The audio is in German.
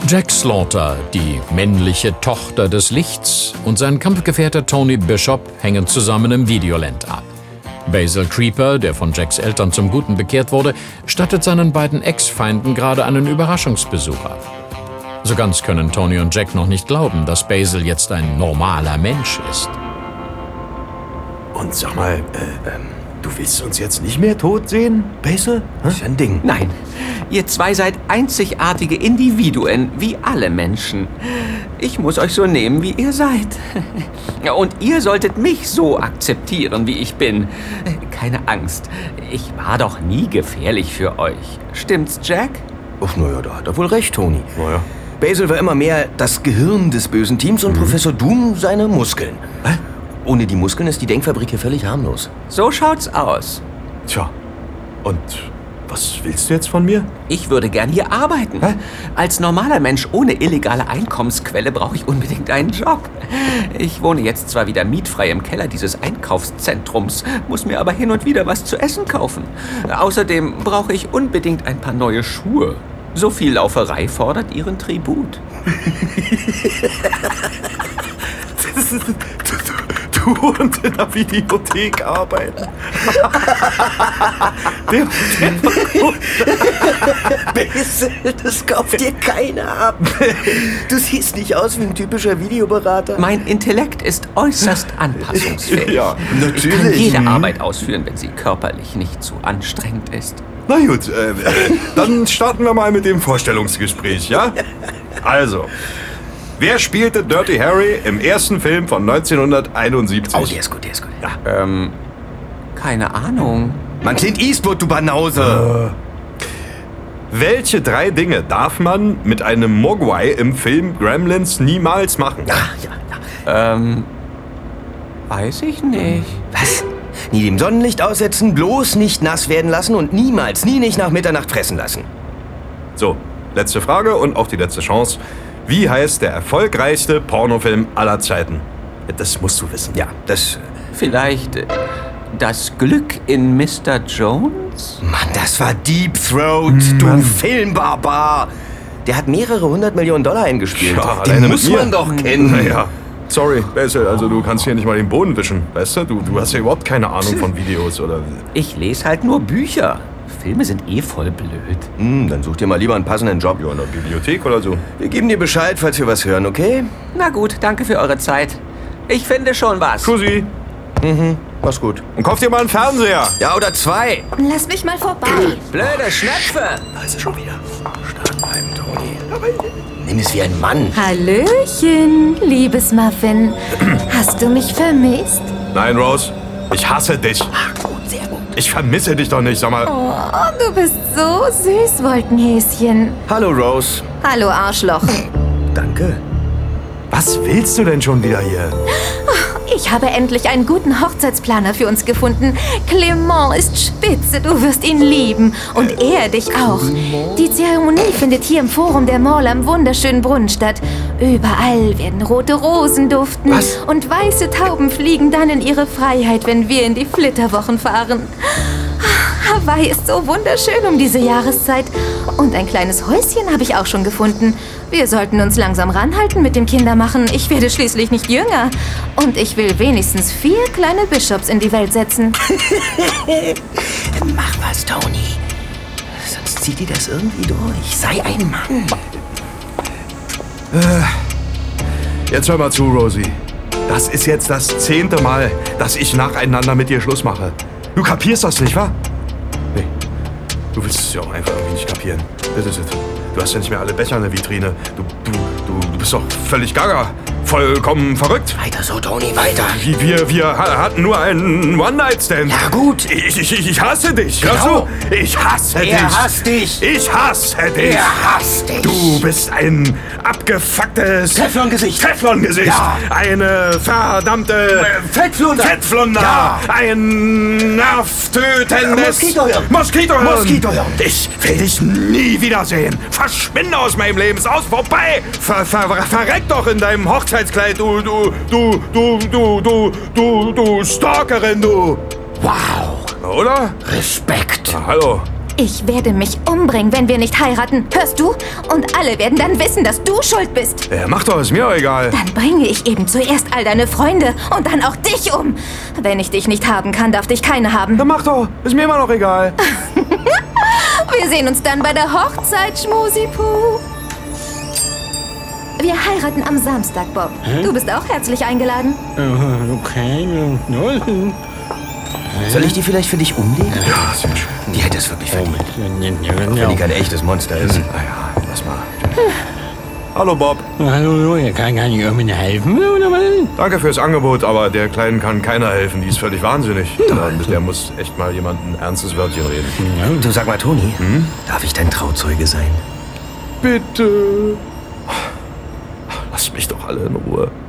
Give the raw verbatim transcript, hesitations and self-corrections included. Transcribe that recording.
Jack Slaughter, die männliche Tochter des Lichts, und sein Kampfgefährte Tony Bishop hängen zusammen im Videoland ab. Basil Creeper, der von Jacks Eltern zum Guten bekehrt wurde, stattet seinen beiden Ex-Feinden gerade einen Überraschungsbesuch ab. So ganz können Tony und Jack noch nicht glauben, dass Basil jetzt ein normaler Mensch ist. Und sag mal, äh, ähm, du willst uns jetzt nicht mehr tot sehen, Basil? Hä? Ist ein Ding. Nein, ihr zwei seid einzigartige Individuen, wie alle Menschen. Ich muss euch so nehmen, wie ihr seid. Und ihr solltet mich so akzeptieren, wie ich bin. Keine Angst, ich war doch nie gefährlich für euch. Stimmt's, Jack? Ach, naja, da hat er wohl recht, Tony. Naja. Basil war immer mehr das Gehirn des bösen Teams und mhm. Professor Doom seine Muskeln. Hä? Ohne die Muskeln ist die Denkfabrik hier völlig harmlos. So schaut's aus. Tja, und was willst du jetzt von mir? Ich würde gern hier arbeiten. Hä? Als normaler Mensch ohne illegale Einkommensquelle brauche ich unbedingt einen Job. Ich wohne jetzt zwar wieder mietfrei im Keller dieses Einkaufszentrums, muss mir aber hin und wieder was zu essen kaufen. Außerdem brauche ich unbedingt ein paar neue Schuhe. So viel Lauferei fordert ihren Tribut. Du und in der Videothek arbeiten. der, der war gut. Basil, das kauft dir keiner ab. Du siehst nicht aus wie ein typischer Videoberater. Mein Intellekt ist äußerst anpassungsfähig. Ja, natürlich. Ich kann jede Arbeit ausführen, wenn sie körperlich nicht zu anstrengend ist. Na gut, äh, äh, dann starten wir mal mit dem Vorstellungsgespräch, ja? Also, wer spielte Dirty Harry im ersten Film von neunzehnhunderteinundsiebzig? Oh, der ist gut, der ist gut. Ja. Ähm, keine Ahnung. Man Clint Eastwood, du Banause. Äh. Welche drei Dinge darf man mit einem Mogwai im Film Gremlins niemals machen? Ja, ja, ja. Ähm, weiß ich nicht. Was? Nie dem Sonnenlicht aussetzen, bloß nicht nass werden lassen und niemals, nie nicht nach Mitternacht fressen lassen. So, letzte Frage und auch die letzte Chance. Wie heißt der erfolgreichste Pornofilm aller Zeiten? Das musst du wissen. Ja, das... Vielleicht äh, das Glück in Mister Jones? Mann, das war Deep Throat, Hm, du Mann. Filmbarbar. Der hat mehrere hundert Millionen Dollar eingespielt. Ja, Den alleine muss mit mir. man doch kennen. Naja, sorry, Basil, also du kannst hier nicht mal den Boden wischen, weißt du? Du, du hast ja überhaupt keine Ahnung von Videos, oder? Ich lese halt nur Bücher. Filme sind eh voll blöd. Hm, dann such dir mal lieber einen passenden Job. Ja, in der Bibliothek oder so. Wir geben dir Bescheid, falls wir was hören, okay? Na gut, danke für eure Zeit. Ich finde schon was. Kussi, Mhm, mach's gut. und kauf dir mal einen Fernseher. Ja, oder zwei. Lass mich mal vorbei. Blöde Schnepfe. Da ist er schon wieder. Stark bleiben, Tony. Nimm es wie ein Mann. Hallöchen, liebes Muffin. Hast du mich vermisst? Nein, Rose, ich hasse dich. Ach, gut, sehr gut. Ich vermisse dich doch nicht, sag mal. Oh, du bist so süß, Wolkenhäschen. Hallo, Rose. Hallo, Arschloch. Danke. Was willst du denn schon wieder hier? Ich habe endlich einen guten Hochzeitsplaner für uns gefunden. Clement ist spitze, du wirst ihn lieben. Und er dich auch. Die Zeremonie findet hier im Forum der Mall am wunderschönen Brunnen statt. Überall werden rote Rosen duften. Was? Und weiße Tauben fliegen dann in ihre Freiheit, wenn wir in die Flitterwochen fahren. Hawaii ist so wunderschön um diese Jahreszeit. Und ein kleines Häuschen habe ich auch schon gefunden. Wir sollten uns langsam ranhalten mit dem Kindermachen. Ich werde schließlich nicht jünger. Und ich will wenigstens vier kleine Bishops in die Welt setzen. Mach was, Tony. Sonst zieht dir das irgendwie durch. Sei ein Mann. Jetzt hör mal zu, Rosie. Das ist jetzt das zehnte Mal, dass ich nacheinander mit dir Schluss mache. Du kapierst das nicht, wa? Nee. Du willst es ja auch einfach irgendwie nicht kapieren. Das ist es. Du hast ja nicht mehr alle Becher in der Vitrine. Du, du, du, du bist doch völlig gaga. Vollkommen verrückt. Weiter so, Tony, weiter. Wir, wir, wir hatten nur einen One-Night-Stand. Ja, gut. Ich, ich, ich hasse dich. Genau. Hörst du? Ich hasse dich. Er hasst dich. Ich hasse dich. Er hasst dich. Du bist ein abgefucktes Teflon-Gesicht. Teflon-Gesicht. Ja. Eine verdammte Fettflunder. Fettflunder. Ja. Ein nervtötendes Moskitohirn. Moskitohirn. Moskitohirn. Ich will dich nie wiedersehen. Verschwinde aus meinem Leben. Ist aus, vorbei. Ver, ver, verreck doch in deinem Hochzeitskleid, du, du, du, du, du, du, du, du Stalkerin, du. Wow. Oder? Respekt. Na, hallo. Ich werde mich umbringen, wenn wir nicht heiraten. Hörst du? Und alle werden dann wissen, dass du schuld bist. Ja, mach doch, ist mir auch egal. Dann bringe ich eben zuerst all deine Freunde und dann auch dich um. Wenn ich dich nicht haben kann, darf dich keine haben. Dann mach doch, ist mir immer noch egal. Wir sehen uns dann bei der Hochzeit, Schmusipu. Wir heiraten am Samstag, Bob. Du bist auch herzlich eingeladen. Okay. Soll ich die vielleicht für dich umlegen? Ja, sehr schön. Die hätte es wirklich verdient. Wenn Ja. die kein echtes Monster ist. Naja, lass mal. Hallo Bob, Hallo, kann, kann ich irgendwie helfen oder was? danke fürs Angebot, aber der Kleinen kann keiner helfen. Die ist völlig wahnsinnig. Und der muss echt mal jemand ein ernstes Wörtchen reden. Du, sag mal, Toni, darf ich dein Trauzeuge sein? Bitte. Lasst mich doch alle in Ruhe.